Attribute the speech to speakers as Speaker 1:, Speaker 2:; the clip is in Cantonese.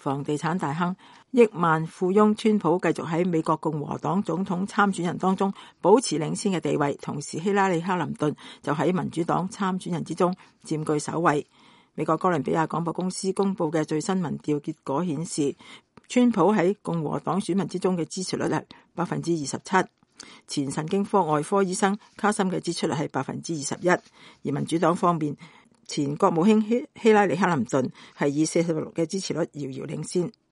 Speaker 1: 房地產大亨、億萬富翁川普繼續喺美國共和黨總統參選人當中保持領先嘅地位，同時希拉里·克林頓就喺民主黨參選人之中佔據首位。美國哥倫比亞廣播公司公布嘅最新民調結果顯示，川普喺共和黨選民之中嘅支持率係27%，前神經科外科醫生卡森嘅支持率係21%，而民主黨方面，前國務卿希拉里·克林頓係以46%嘅支持率遙遙領先。